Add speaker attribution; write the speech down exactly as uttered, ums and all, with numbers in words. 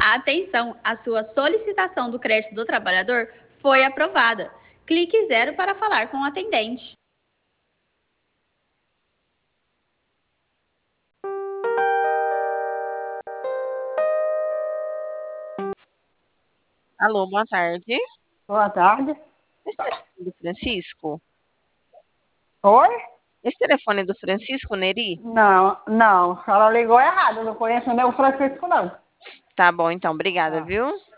Speaker 1: Atenção, a sua solicitação do crédito do trabalhador foi aprovada. Clique zero para falar com o atendente.
Speaker 2: Alô, boa tarde.
Speaker 3: Boa tarde.
Speaker 2: Esse telefone do Francisco?
Speaker 3: Oi?
Speaker 2: Esse telefone é do Francisco Neri?
Speaker 3: Não, não. Ela ligou errado. Eu não conheço nem o Francisco, não.
Speaker 2: Tá bom, então. Obrigada,
Speaker 3: Ah.
Speaker 2: viu?